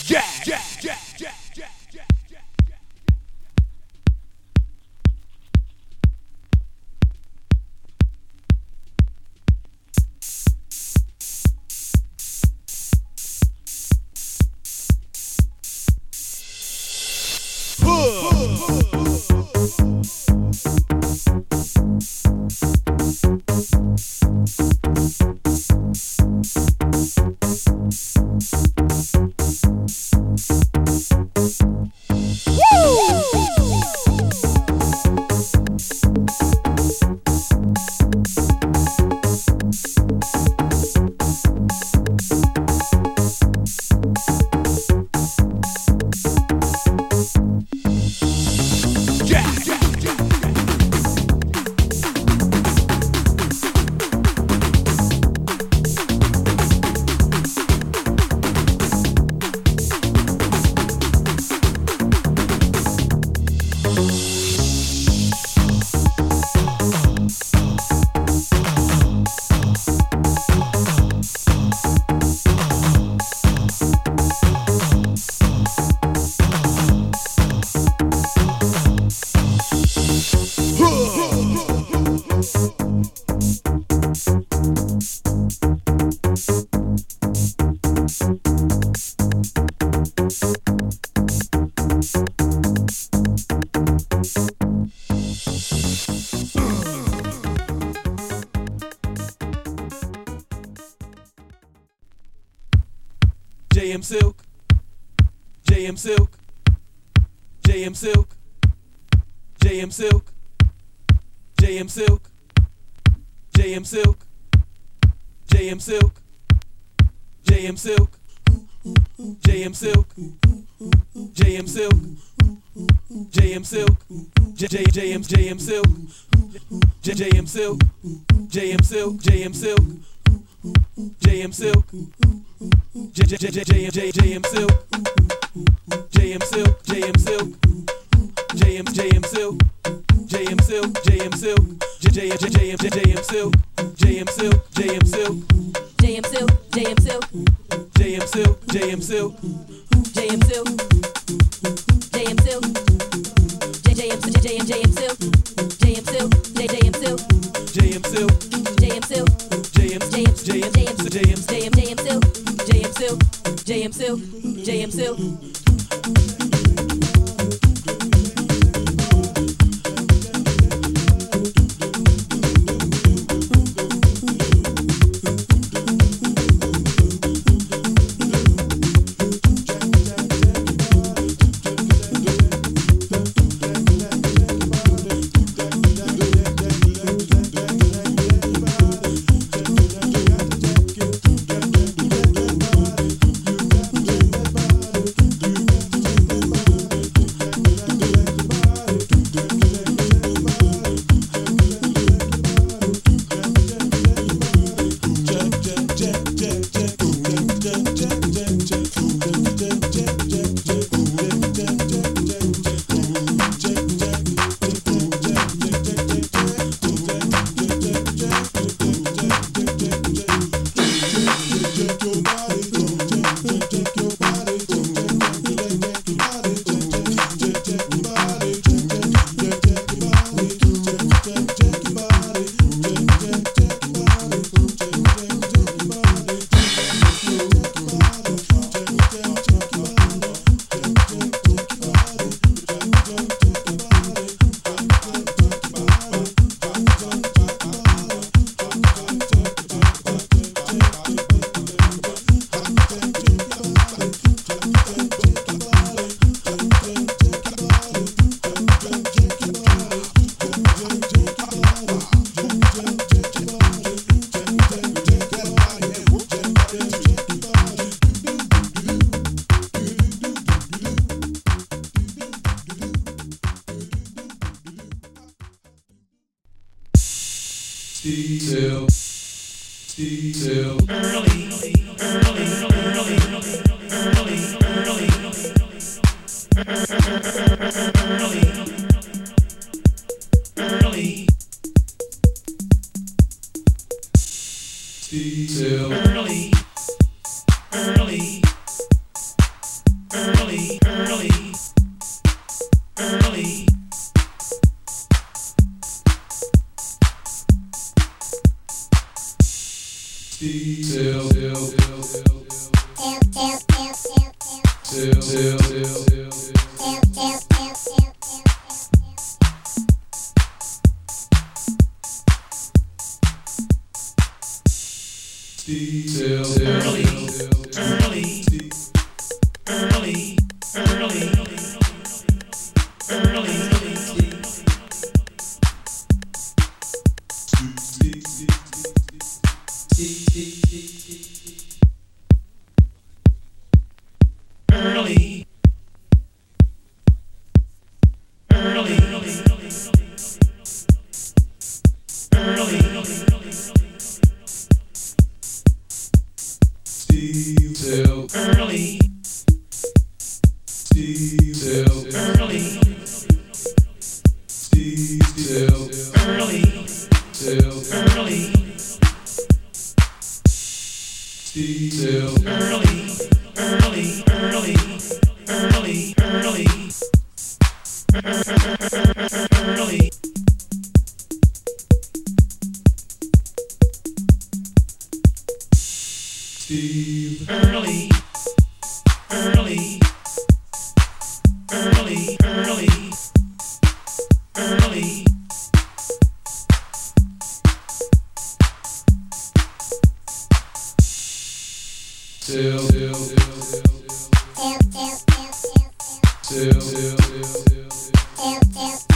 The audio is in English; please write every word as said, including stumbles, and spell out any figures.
Jack, Jack, Jack, Jack, Jack, Jack. J M Silk, J M Silk, J M Silk, J M Silk, J M Silk, J M Silk, J M Silk, J M Silk, J M Silk, J M Silk, J M Silk, J J J M J M Silk, J J M Silk, J M Silk, J M Silk, J M Silk, J J J J J J M Silk, J M Silk, J M Silk, J M J M Silk, J M Silk, J M Silk, J J J J M J M Silk, J M Silk, J M Silk, J M Silk, J M Silk, J M Silk, J M Silk, J M Silk, J M Silk, J J M J M J M Silk, J M Silk, J J M Silk, J M Silk, J M Silk, J M J M J M J M J M J M J M Silk, J M Silk, J M Silk, J M Silk. Till, till early, early, early, early, early, early, early, till early, early, till till till till till early early early early early early early early till early till early till early till early till early early early early early early Steve early early early early early till till till till till till